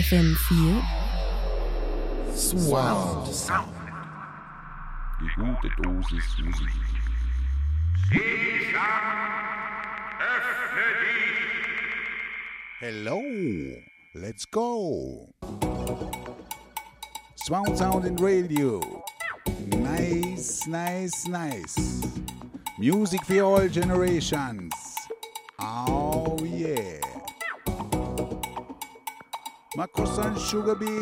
FM4 Surround Sound. Die gute Dosis Musik. Öffne dich! Hello, let's go. Surround Sound in radio. Nice, nice, nice. Music for all generations. Oh yeah. Marcus and Sugar Bee.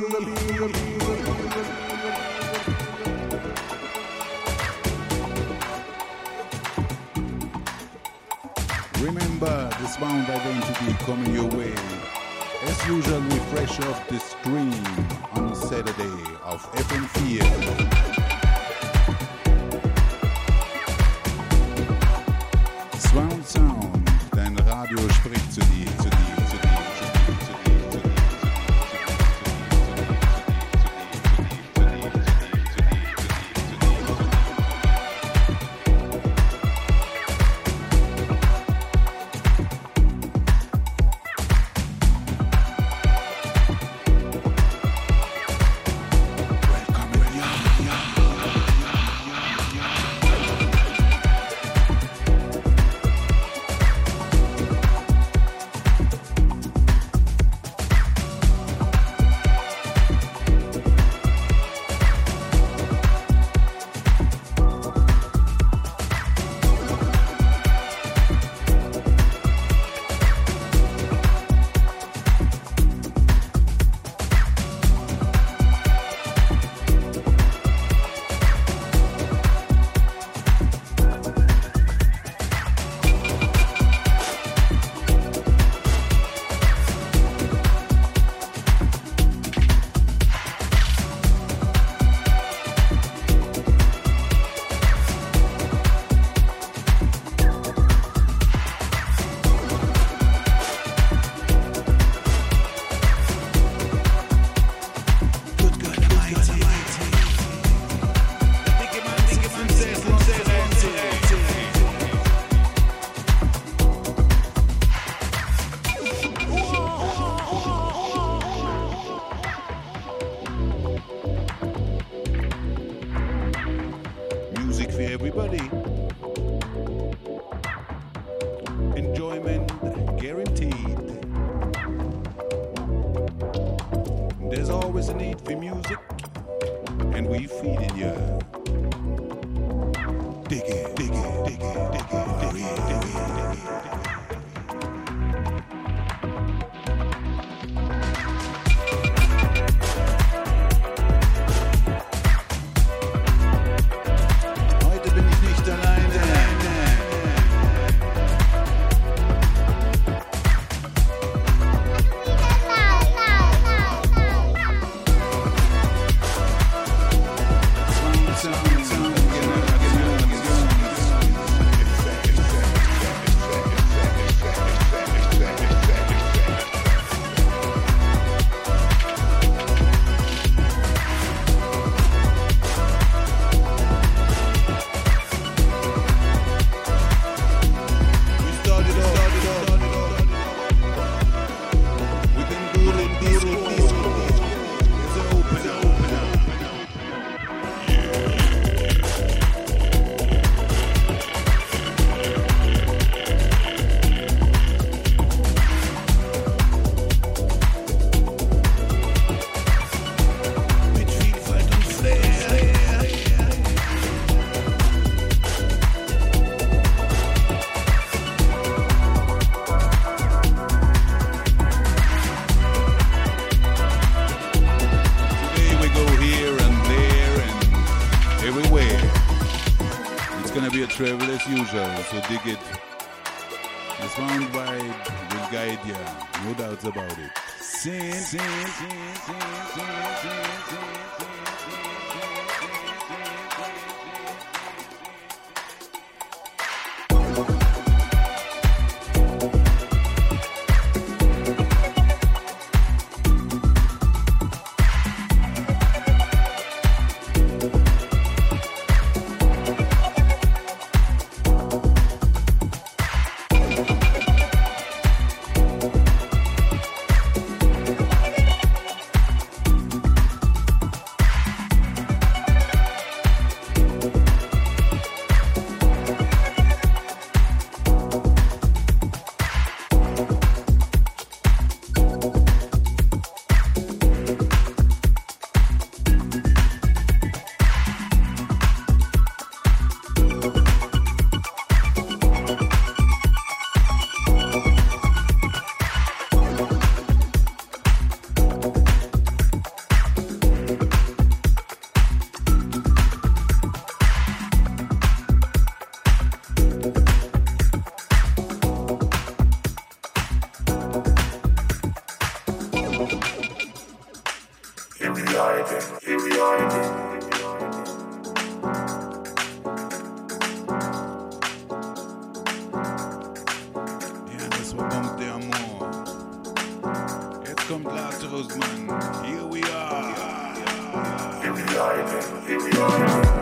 Remember the sound identity coming your way. As usual, we fresh off the stream on Saturday of FM4. Surround Sound, dein Radio spricht zu dir, zu dir, zu dir, zu dir, zu dir, zu dir, zu dir, zu dir. Travel as usual, so dig it. The sound vibe will guide you, no doubts about it. Sing, sing, sing, sing, sing, sing, sing. blues, man. Here we are. Here we are again. Here we are.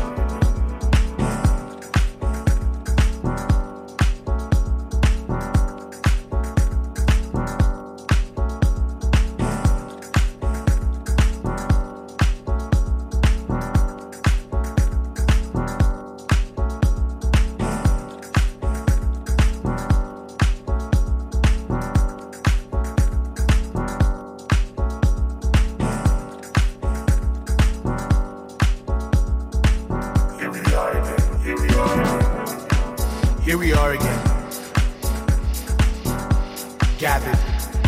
Here we are again, gathered.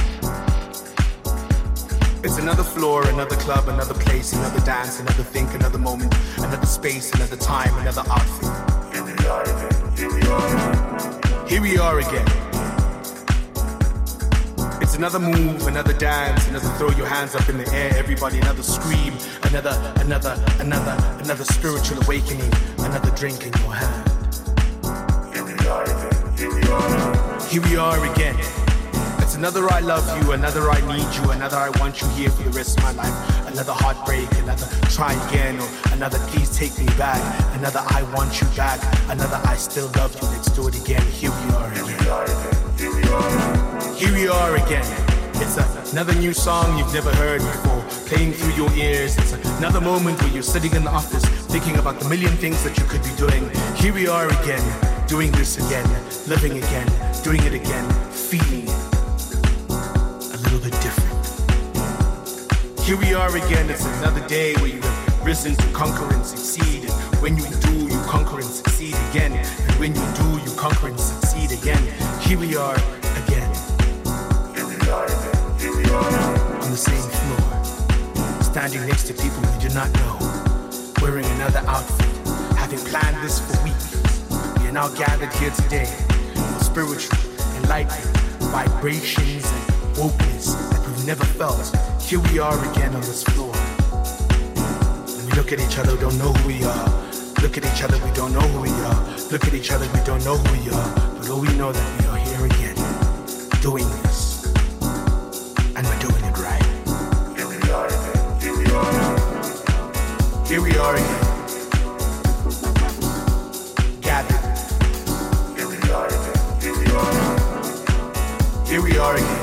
It's another floor, another club, another place, another dance, another think, another moment, another space, another time, another outfit. Here we are again, here we are. Here we are again. It's another move, another dance, another throw your hands up in the air, everybody, another scream, another spiritual awakening, another drink in your hand. Here we are again. It's another I love you, another I need you, another I want you here for the rest of my life. Another heartbreak, another try again, or another please take me back. Another I want you back, another I still love you, let's do it again. Here we are again. Here we are again. It's another new song you've never heard before, playing through your ears. It's another moment where you're sitting in the office, thinking about the million things that you could be doing. Here we are again. Doing this again, living again, doing it again, feeling it a little bit different. Here we are again, it's another day where you have risen to conquer and succeed. And when you do, you conquer and succeed again. And when you do, you conquer and succeed again. Here we are again. Here we are again. Here we are. On the same floor, standing next to people we do not know, wearing another outfit, having planned this for weeks. We are now gathered here today for spiritual, enlightened vibrations and wokeness that we've never felt. Here we are again on this floor. When we look at each other, we don't know who we are. Look at each other, we don't know who we are. Look at each other, we don't know who we are. But all we know that we are here again, doing this. And we're doing it right. Here we are again. Here we are. Here we are again. Here we are again.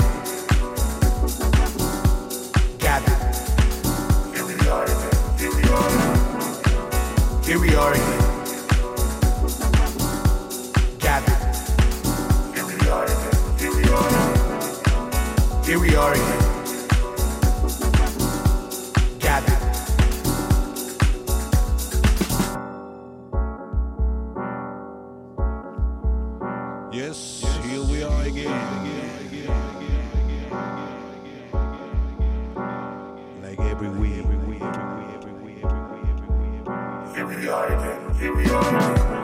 Gathered. Here we are again. Here we are. Here we are again. Gathered. Here we are again. Here we are. Here we are again. Gathered. Yes, here we are again. Like every week. Here we are again. Here we are.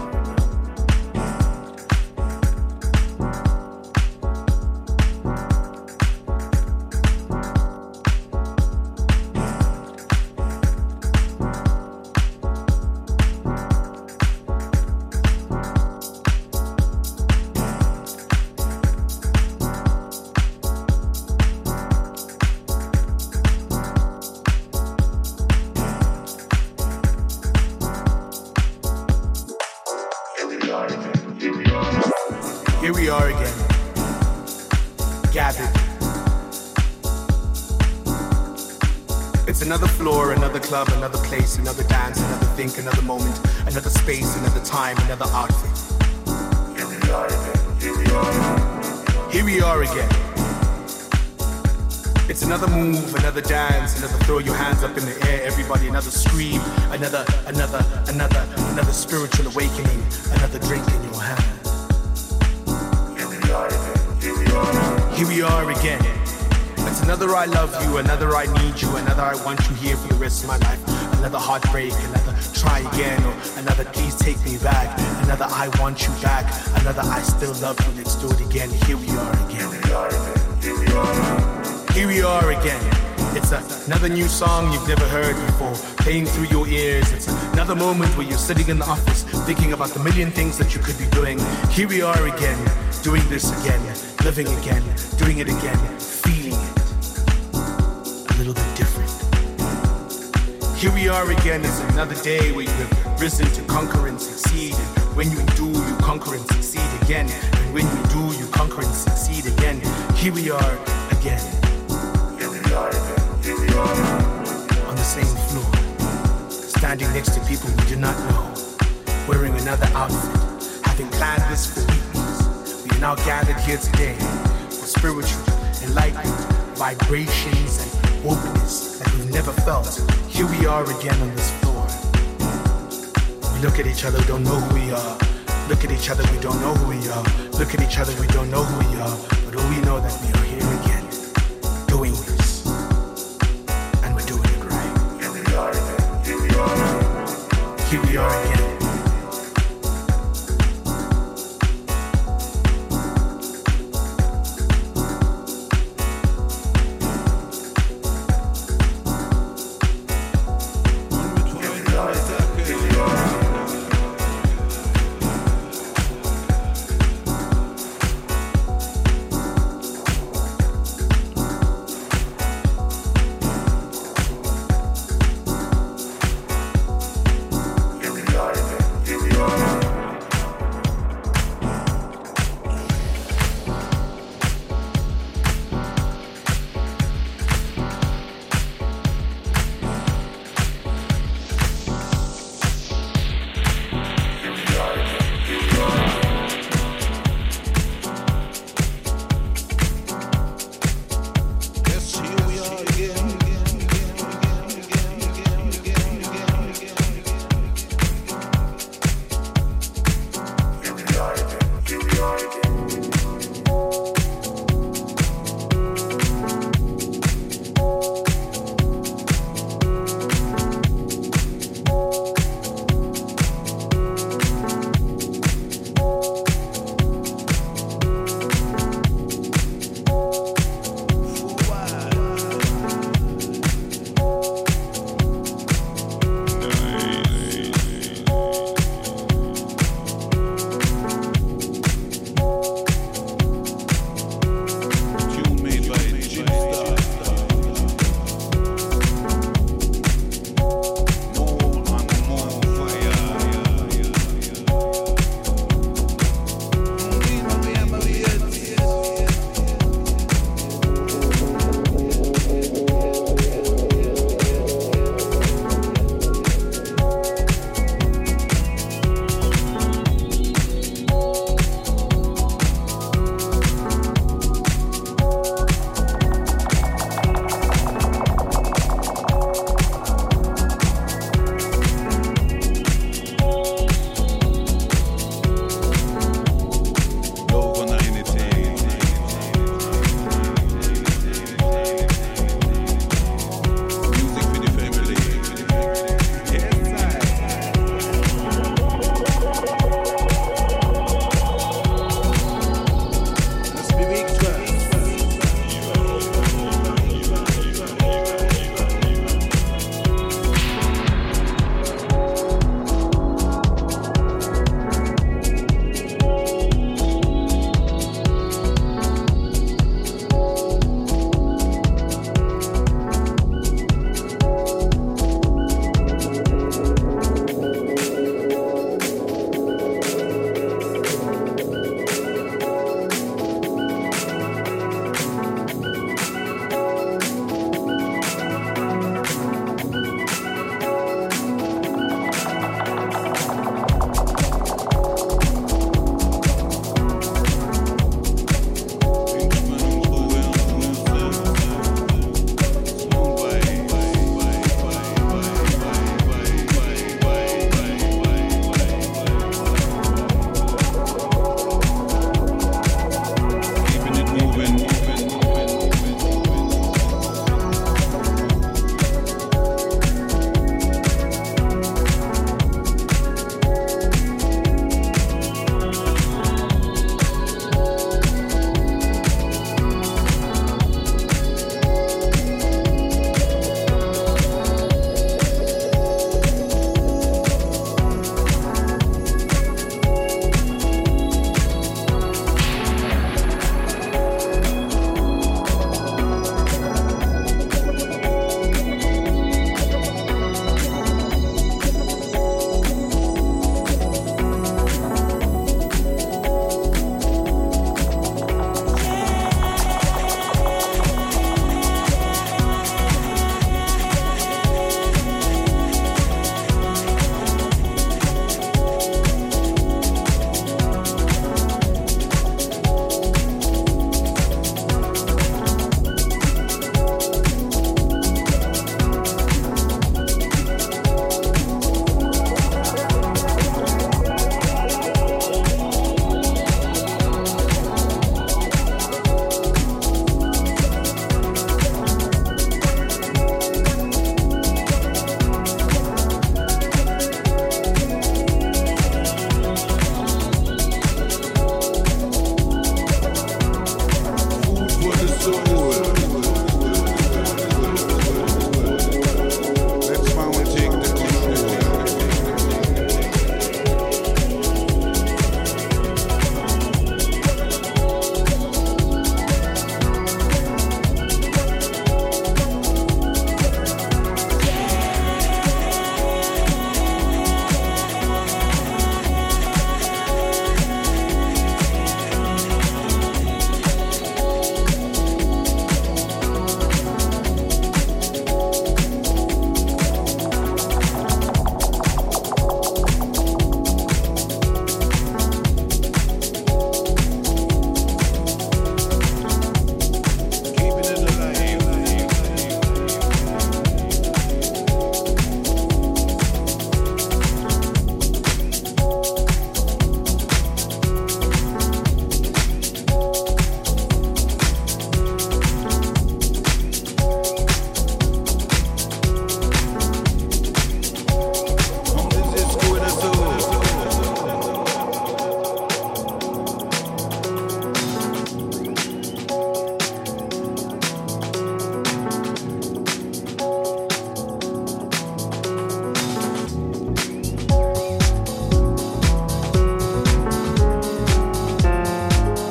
Here we are again, gathered. It's another floor, another club, another place, another dance, another think, another moment, another space, another time, another outfit. Here we are again, here we are. Here we are again. It's another move, another dance, another throw your hands up in the air, everybody, another scream, another spiritual awakening, another drink in your hand. Here we are again. It's another I love you, another I need you, another I want you here for the rest of my life. Another heartbreak, another try again, or another please take me back. Another I want you back, another I still love you, let's do it again. Here we are again. Here we are. Here we are again. It's another new song you've never heard before, playing through your ears. It's another moment where you're sitting in the office, thinking about the million things that you could be doing. Here we are again, doing this again, living again, doing it again, feeling it little bit different. Here we are again, it's another day where you have risen to conquer and succeed. And when you do, you conquer and succeed again. And when you do, you conquer and succeed again. Here we are again. Here we are again. Here we are. On the same floor, standing next to people we do not know, wearing another outfit, having planned this for weeks. We are now gathered here today for spiritual, enlightenment, vibrations, and openness that we've never felt. Here we are again on this floor. We look at each other, we don't know who we are. Look at each other, we don't know who we are. Look at each other, we don't know who we are. But all we know that we are here again, doing this. And we're doing it right. Here we are again. Here we are. Here we are again.